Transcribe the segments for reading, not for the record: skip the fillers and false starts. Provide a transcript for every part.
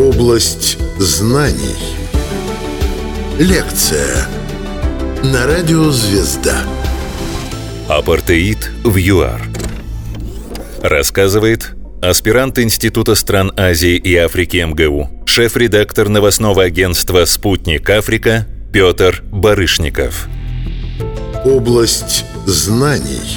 Область знаний. Лекция на радио «Звезда». Апартеид в ЮАР. Рассказывает аспирант Института стран Азии и Африки МГУ, шеф-редактор новостного агентства «Спутник Африка» Петр Барышников. Область знаний.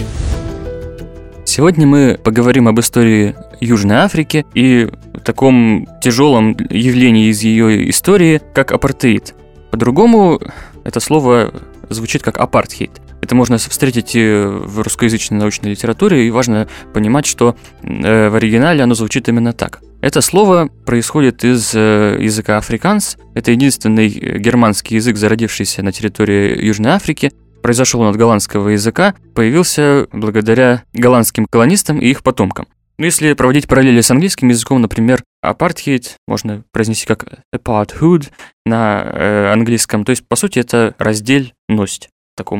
Сегодня мы поговорим об истории Южной Африки и таком тяжелом явлении из ее истории, как апартеид. По-другому это слово звучит как апартхейд. Это можно встретить и в русскоязычной научной литературе, и важно понимать, что в оригинале оно звучит именно так. Это слово происходит из языка африканс. Это единственный германский язык, зародившийся на территории Южной Африки. Произошел он от голландского языка, появился благодаря голландским колонистам и их потомкам. Если проводить параллели с английским языком, например, апартхейд можно произнести как aparthood на английском. То есть, по сути, это раздельность в таком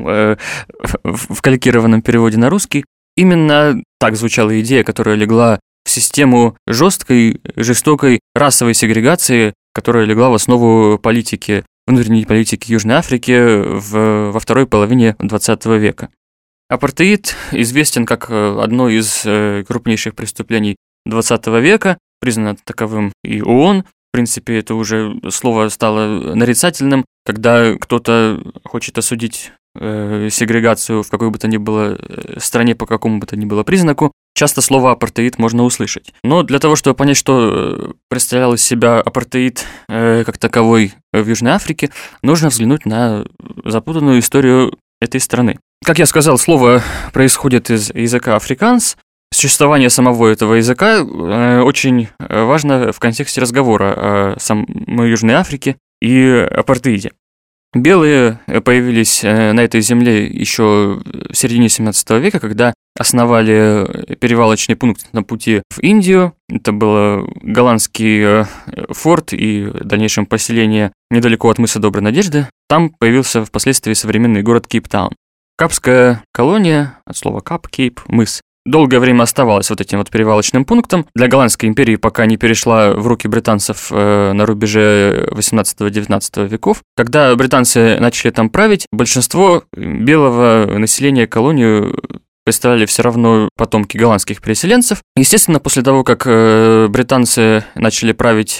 в калькированном переводе на русский. Именно так звучала идея, которая легла в систему жесткой, жестокой расовой сегрегации, которая легла в основу политики, внутренней политики Южной Африки во второй половине XX века. Апартеид известен как одно из крупнейших преступлений XX века, признано таковым и ООН. В принципе, это уже слово стало нарицательным, когда кто-то хочет осудить сегрегацию в какой бы то ни было стране по какому бы то ни было признаку. Часто слово апартеид можно услышать. Но для того, чтобы понять, что представлял из себя апартеид как таковой в Южной Африке, нужно взглянуть на запутанную историю этой страны. Как я сказал, слово происходит из языка африканс. Существование самого этого языка очень важно в контексте разговора о самой Южной Африке и апартеиде. Белые появились на этой земле еще в середине 17 века, когда основали перевалочный пункт на пути в Индию. Это был голландский форт и в дальнейшем поселение недалеко от мыса Доброй Надежды. Там появился впоследствии современный город Кейптаун. Капская колония, от слова кап, кейп, мыс, долгое время оставалась вот этим вот перевалочным пунктом для Голландской империи, пока не перешла в руки британцев на рубеже 18-19 веков. Когда британцы начали там править, большинство белого населения колонию представляли все равно потомки голландских переселенцев. Естественно, после того, как британцы начали править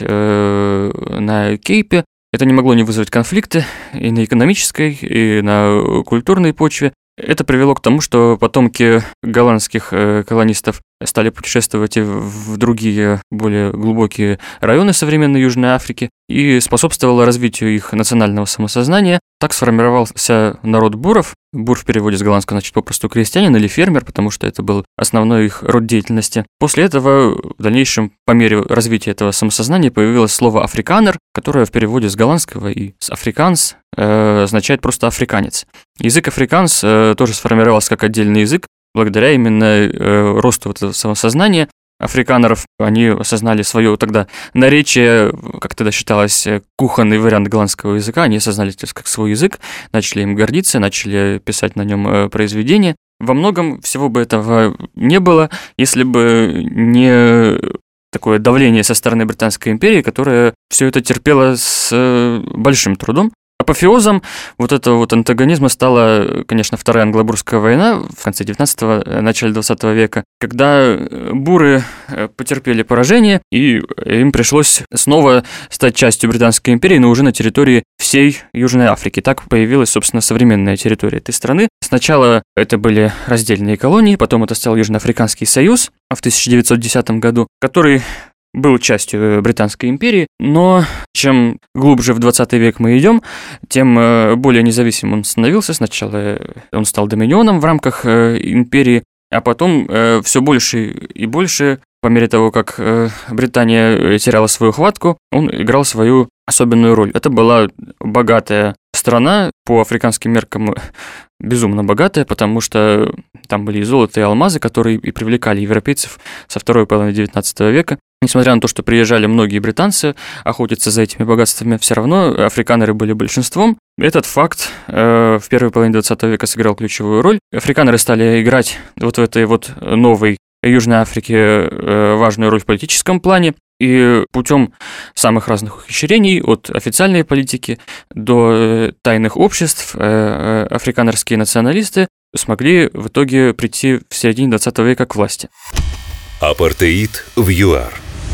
на Кейпе, это не могло не вызвать конфликты и на экономической, и на культурной почве. Это привело к тому, что потомки голландских колонистов стали путешествовать и в другие, более глубокие районы современной Южной Африки и способствовало развитию их национального самосознания. Так сформировался народ буров. Бур в переводе с голландского значит попросту крестьянин или фермер, потому что это был основной их род деятельности. После этого, в дальнейшем, по мере развития этого самосознания, появилось слово «африканер», которое в переводе с голландского и с «африканс» означает просто «африканец». Язык африканс тоже сформировался как отдельный язык, благодаря именно росту этого самосознания африканеров. Они осознали свое тогда наречие, как тогда считалось, кухонный вариант голландского языка. Они осознали это как свой язык, начали им гордиться, начали писать на нем произведения. Во многом всего бы этого не было, если бы не такое давление со стороны Британской империи, которая все это терпела с большим трудом. Апофеозом вот этого вот антагонизма стала, конечно, Вторая англобурская война в конце 19-го, начале 20 века, когда буры потерпели поражение, и им пришлось снова стать частью Британской империи, но уже на территории всей Южной Африки. Так появилась, собственно, современная территория этой страны. Сначала это были раздельные колонии, потом это стал Южноафриканский союз в 1910 году, который был частью Британской империи, но чем глубже в 20 век мы идем, тем более независимым он становился. Сначала он стал доминионом в рамках империи, а потом все больше и больше, по мере того, как Британия теряла свою хватку, он играл свою особенную роль. Это была богатая страна, по африканским меркам безумно богатая, потому что там были и золото, и алмазы, которые и привлекали европейцев со второй половины 19 века. Несмотря на то, что приезжали многие британцы охотиться за этими богатствами, все равно африканеры были большинством. Этот факт в первой половине 20 века сыграл ключевую роль. Африканеры стали играть вот в этой вот новой Южной Африке важную роль в политическом плане. И путем самых разных ухищрений, от официальной политики до тайных обществ, африканерские националисты смогли в итоге прийти в середине 20 века к власти. Апартеид в ЮАР.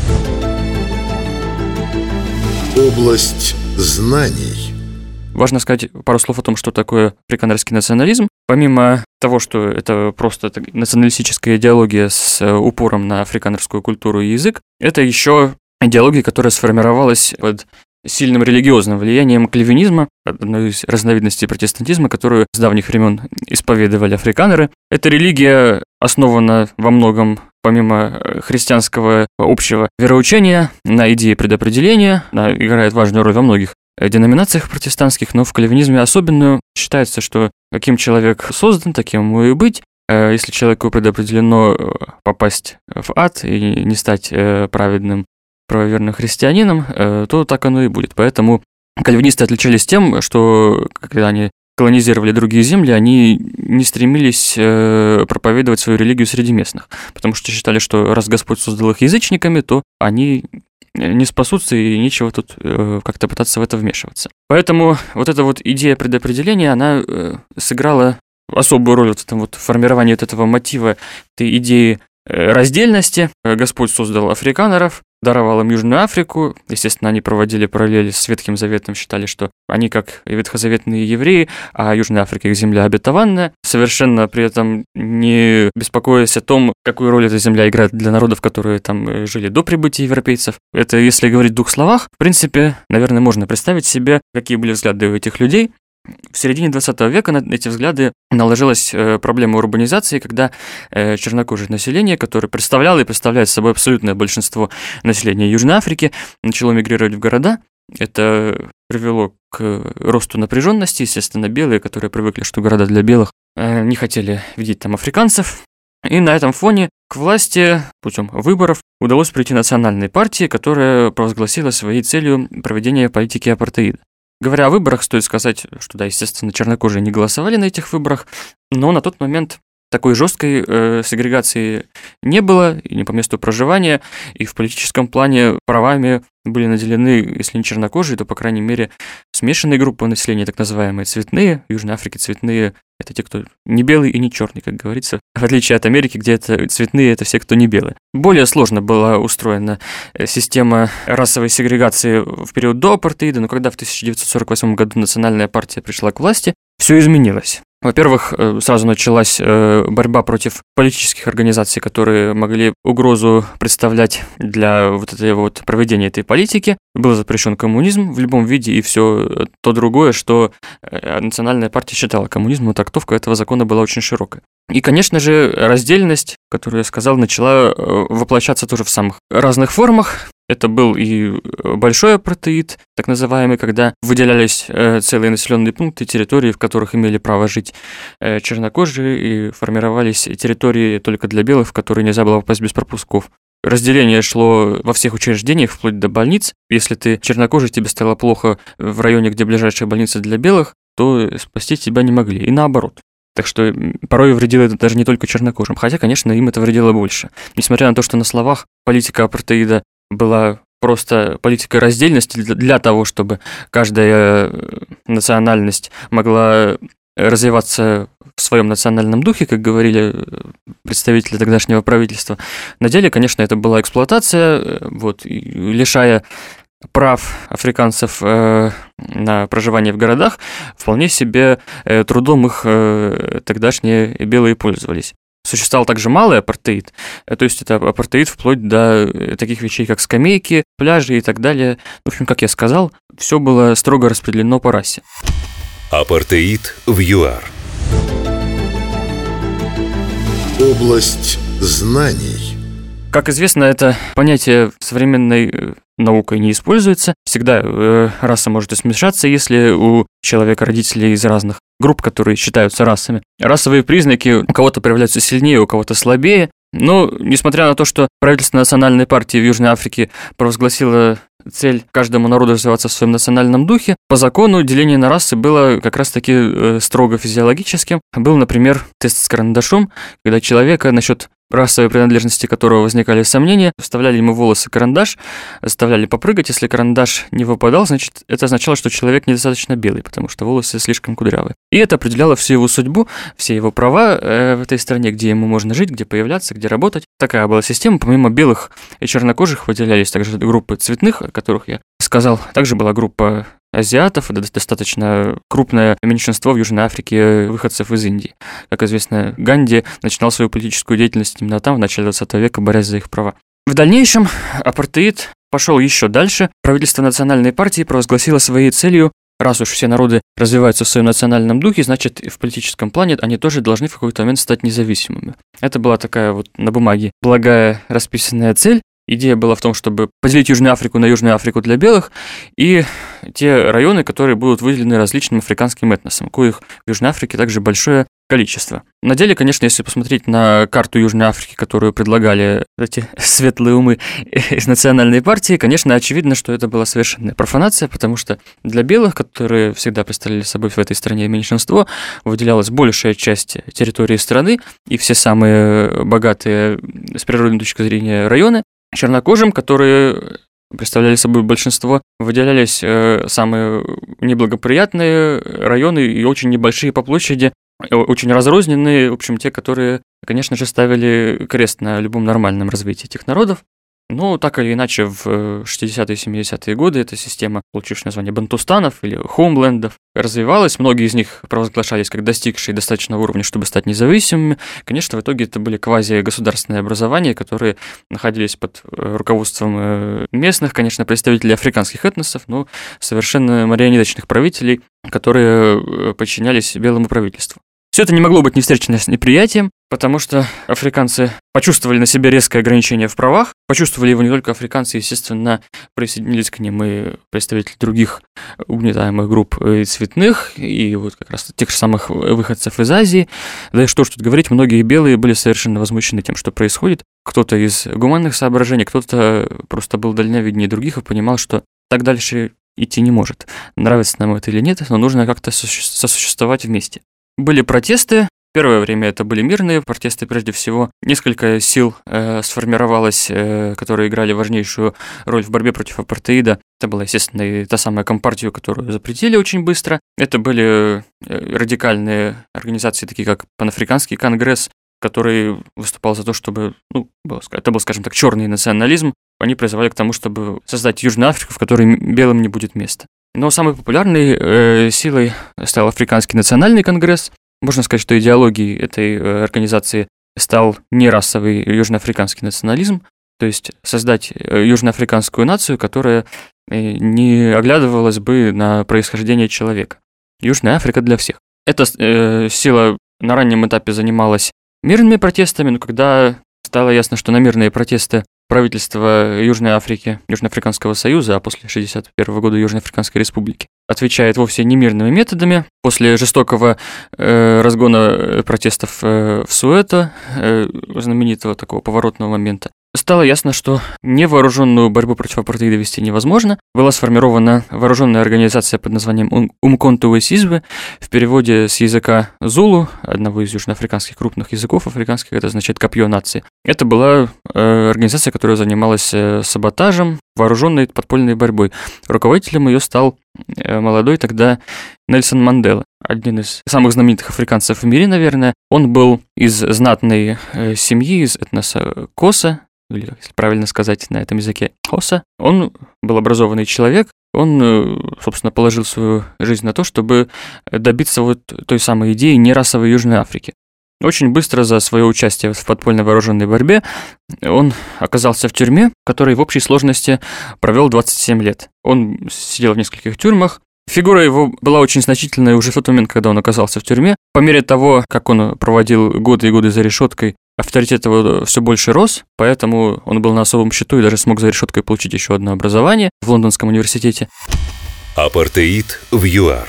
Область знаний. Важно сказать пару слов о том, что такое африканерский национализм. Помимо того, что это просто националистическая идеология с упором на африканерскую культуру и язык, это еще идеология, которая сформировалась под сильным религиозным влиянием кальвинизма, одной из разновидностей протестантизма, которую с давних времен исповедовали африканеры. Эта религия основана во многом, помимо христианского общего вероучения, на идее предопределения. Она играет важную роль во многих деноминациях протестантских, но в кальвинизме особенную. Считается, что каким человек создан, таким ему и быть. Если человеку предопределено попасть в ад и не стать праведным, правоверным христианином, то так оно и будет. Поэтому кальвинисты отличались тем, что когда они колонизировали другие земли, они не стремились проповедовать свою религию среди местных, потому что считали, что раз Господь создал их язычниками, то они не спасутся и нечего тут как-то пытаться в это вмешиваться. Поэтому вот эта вот идея предопределения, она сыграла особую роль в этом вот формировании вот этого мотива, этой идеи раздельности. Господь создал африканеров, даровал им Южную Африку. Естественно, они проводили параллели с Ветхим Заветом, считали, что они как ветхозаветные евреи, а Южная Африка их земля обетованная, совершенно при этом не беспокоясь о том, какую роль эта земля играет для народов, которые там жили до прибытия европейцев. Это, если говорить в двух словах, в принципе, наверное, можно представить себе, какие были взгляды у этих людей. В середине 20 века на эти взгляды наложилась проблема урбанизации, когда чернокожее население, которое представляло и представляет собой абсолютное большинство населения Южной Африки, начало мигрировать в города. Это привело к росту напряженности. Естественно, белые, которые привыкли, что города для белых, не хотели видеть там африканцев. И на этом фоне к власти путем выборов удалось прийти национальной партии, которая провозгласила своей целью проведение политики апартеида. Говоря о выборах, стоит сказать, что, да, естественно, чернокожие не голосовали на этих выборах, но на тот момент такой жесткой сегрегации не было, и не по месту проживания, и в политическом плане правами были наделены, если не чернокожие, то, по крайней мере, смешанные группы населения, так называемые цветные. В Южной Африке цветные – это те, кто не белый и не черный, как говорится, в отличие от Америки, где это цветные – это все, кто не белый. Более сложно была устроена система расовой сегрегации в период до апартеида, но когда в 1948 году национальная партия пришла к власти, все изменилось. Во-первых, сразу началась борьба против политических организаций, которые могли угрозу представлять для вот этой вот проведения этой политики. Был запрещен коммунизм в любом виде и все то другое, что национальная партия считала коммунизмом, но трактовка этого закона была очень широкая. И, конечно же, раздельность, которую я сказал, начала воплощаться тоже в самых разных формах. Это был и большой апартеид, так называемый, когда выделялись целые населенные пункты, территории, в которых имели право жить чернокожие, и формировались территории только для белых, в которые нельзя было попасть без пропусков. Разделение шло во всех учреждениях, вплоть до больниц. Если ты чернокожий, тебе стало плохо в районе, где ближайшая больница для белых, то спасти тебя не могли, и наоборот. Так что порой вредило это даже не только чернокожим, хотя, конечно, им это вредило больше. Несмотря на то, что на словах политика апартеида была просто политикой раздельности для того, чтобы каждая национальность могла развиваться в своем национальном духе, как говорили представители тогдашнего правительства. На деле, конечно, это была эксплуатация, лишая прав африканцев на проживание в городах, вполне себе трудом их тогдашние белые пользовались. Существовал также малый апартеид, то есть это апартеид вплоть до таких вещей, как скамейки, пляжи и так далее. В общем, как я сказал, все было строго распределено по расе. Апартеид в ЮАР. Область знаний. Как известно, это понятие современной наукой не используется. Всегда раса может и смешаться, если у человека родители из разных групп, которые считаются расами. Расовые признаки у кого-то проявляются сильнее, у кого-то слабее. Но, несмотря на то, что правительство национальной партии в Южной Африке провозгласило цель каждому народу развиваться в своем национальном духе, по закону деление на расы было как раз-таки строго физиологическим. Был, например, тест с карандашом, когда человека насчет расовой принадлежности которого возникали сомнения, вставляли ему в волосы карандаш, заставляли попрыгать. Если карандаш не выпадал, значит, это означало, что человек недостаточно белый, потому что волосы слишком кудрявые. И это определяло всю его судьбу, все его права в этой стране, где ему можно жить, где появляться, где работать. Такая была система. Помимо белых и чернокожих выделялись также группы цветных, о которых я сказал. Также была группа азиатов, это достаточно крупное меньшинство в Южной Африке выходцев из Индии. Как известно, Ганди начинал свою политическую деятельность именно там, в начале 20 века, борясь за их права. В дальнейшем апартеид пошел еще дальше. Правительство национальной партии провозгласило своей целью, раз уж все народы развиваются в своем национальном духе, значит, в политическом плане они тоже должны в какой-то момент стать независимыми. Это была такая вот на бумаге благая расписанная цель. Идея была в том, чтобы поделить Южную Африку на Южную Африку для белых и те районы, которые будут выделены различным африканским этносам, коих в Южной Африке также большое количество. На деле, конечно, если посмотреть на карту Южной Африки, которую предлагали эти светлые умы из национальной партии, конечно, очевидно, что это была совершенная профанация, потому что для белых, которые всегда представляли собой в этой стране меньшинство, выделялась большая часть территории страны и все самые богатые с природной точки зрения районы. Чернокожим, которые представляли собой большинство, выделялись самые неблагоприятные районы и очень небольшие по площади, очень разрозненные, в общем, те, которые, конечно же, ставили крест на любом нормальном развитии этих народов. Но так или иначе, в 60-е и 70-е годы эта система, получившая название бантустанов или хоумлендов, развивалась. Многие из них провозглашались как достигшие достаточного уровня, чтобы стать независимыми. Конечно, в итоге это были квази-государственные образования, которые находились под руководством местных, конечно, представителей африканских этносов, но совершенно марионеточных правителей, которые подчинялись белому правительству. Все это не могло быть не встречено с неприятием, потому что африканцы почувствовали на себе резкое ограничение в правах, почувствовали его не только африканцы, естественно, присоединились к ним и представители других угнетаемых групп и цветных, и вот как раз тех же самых выходцев из Азии. Да и что ж тут говорить, многие белые были совершенно возмущены тем, что происходит. Кто-то из гуманных соображений, кто-то просто был дальновиднее других и понимал, что так дальше идти не может. Нравится нам это или нет, но нужно как-то сосуществовать вместе. Были протесты. Первое время это были мирные протесты прежде всего. Несколько сил сформировалось, которые играли важнейшую роль в борьбе против апартеида. Это была, естественно, и та самая компартия, которую запретили очень быстро. Это были радикальные организации, такие как Панафриканский конгресс, который выступал за то, чтобы, это был, скажем так, черный национализм. Они призывали к тому, чтобы создать Южную Африку, в которой белым не будет места. Но самой популярной силой стал Африканский национальный конгресс. Можно сказать, что идеологией этой организации стал нерасовый южноафриканский национализм, то есть создать южноафриканскую нацию, которая не оглядывалась бы на происхождение человека. Южная Африка для всех. Эта сила на раннем этапе занималась мирными протестами, но когда стало ясно, что на мирные протесты правительство Южной Африки, Южноафриканского союза, а после 1961 года Южноафриканской республики, отвечает вовсе не мирными методами. После жестокого разгона протестов в Суэто, знаменитого такого поворотного момента, стало ясно, что невооруженную борьбу против апартеида вести невозможно. Была сформирована вооруженная организация под названием Умконту Весизве, в переводе с языка зулу, одного из южноафриканских крупных языков африканских, это означает «копье нации». Это была организация, которая занималась саботажем, вооруженной подпольной борьбой. Руководителем ее стал молодой тогда Нельсон Мандела, один из самых знаменитых африканцев в мире, наверное. Он был из знатной семьи, из этноса Коса, или, если правильно сказать на этом языке, Хоса. Он был образованный человек, он, собственно, положил свою жизнь на то, чтобы добиться вот той самой идеи нерасовой Южной Африки. Очень быстро за свое участие в подпольной вооруженной борьбе он оказался в тюрьме, в которой в общей сложности провел 27 лет. Он сидел в нескольких тюрьмах. Фигура его была очень значительная уже в тот момент, когда он оказался в тюрьме. По мере того, как он проводил годы и годы за решеткой, авторитет его все больше рос, поэтому он был на особом счету и даже смог за решеткой получить еще одно образование в Лондонском университете. Апартеид в ЮАР.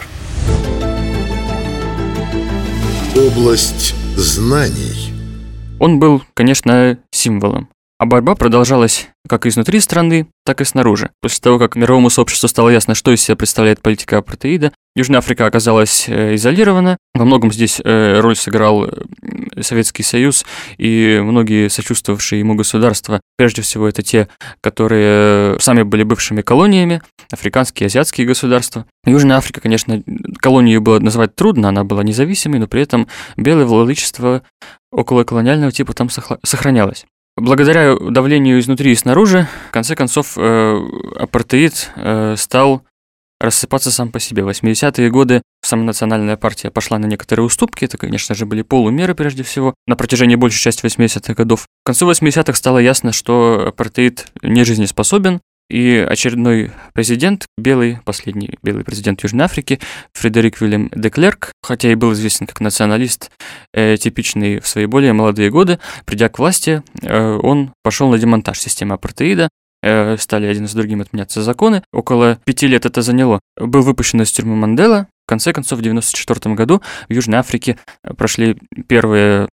Область знаний. Он был, конечно, символом. А борьба продолжалась как изнутри страны, так и снаружи. После того, как мировому сообществу стало ясно, что из себя представляет политика апартеида, Южная Африка оказалась изолирована. Во многом здесь роль сыграл Советский Союз и многие сочувствовавшие ему государства. Прежде всего, это те, которые сами были бывшими колониями, африканские и азиатские государства. Южная Африка, конечно, колонию было назвать трудно, она была независимой, но при этом белое владычество околоколониального типа там сохранялось. Благодаря давлению изнутри и снаружи, в конце концов, апартеид стал рассыпаться сам по себе. В 80-е годы самонациональная партия пошла на некоторые уступки, это, конечно же, были полумеры прежде всего, на протяжении большей части 80-х годов. К концу 80-х стало ясно, что апартеид не жизнеспособен, и очередной президент, последний белый президент Южной Африки, Фредерик Вильям де Клерк, хотя и был известен как националист, типичный в свои более молодые годы, придя к власти, он пошел на демонтаж системы апартеида, стали один за другим отменяться законы. Около 5 лет это заняло. Был выпущен из тюрьмы Мандела. В конце концов, в 1994 году в Южной Африке прошли первые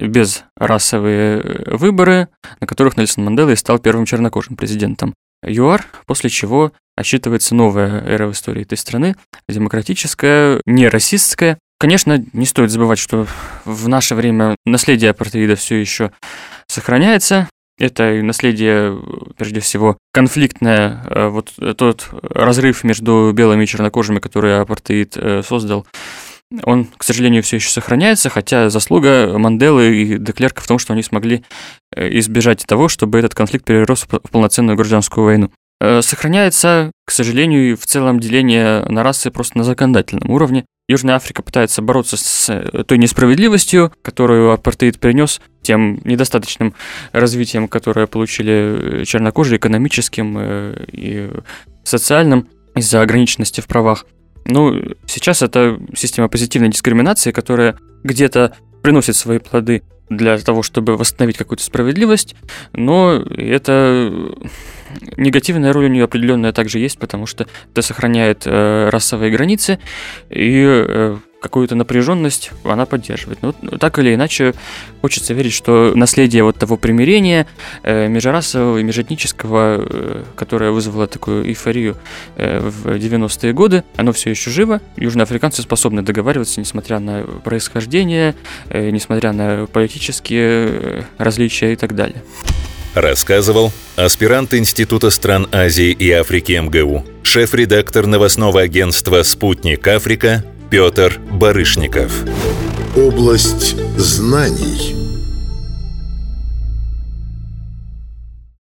безрасовые выборы, на которых Нельсон Мандела и стал первым чернокожим президентом ЮАР, после чего отсчитывается новая эра в истории этой страны, демократическая, не расистская. Конечно, не стоит забывать, что в наше время наследие апартеида все еще сохраняется. Это наследие, прежде всего, конфликтное, вот тот разрыв между белыми и чернокожими, который апартеид создал, он, к сожалению, все еще сохраняется, хотя заслуга Манделы и де Клерка в том, что они смогли избежать того, чтобы этот конфликт перерос в полноценную гражданскую войну. Сохраняется, к сожалению, и в целом деление на расы просто на законодательном уровне. Южная Африка пытается бороться с той несправедливостью, которую апартеид принес, тем недостаточным развитием, которое получили чернокожие, экономическим и социальным, из-за ограниченности в правах. Ну, сейчас это система позитивной дискриминации, которая где-то приносит свои плоды для того, чтобы восстановить какую-то справедливость, но это негативная роль у нее определенная также есть, потому что это сохраняет расовые границы и какую-то напряженность она поддерживает. Но так или иначе, хочется верить, что наследие вот того примирения межрасового и межэтнического, которое вызвало такую эйфорию в 90-е годы, оно все еще живо. Южноафриканцы способны договариваться, несмотря на происхождение, несмотря на политические различия и так далее. Рассказывал аспирант Института стран Азии и Африки МГУ, шеф-редактор новостного агентства «Спутник Африка» Петр Барышников. Область знаний.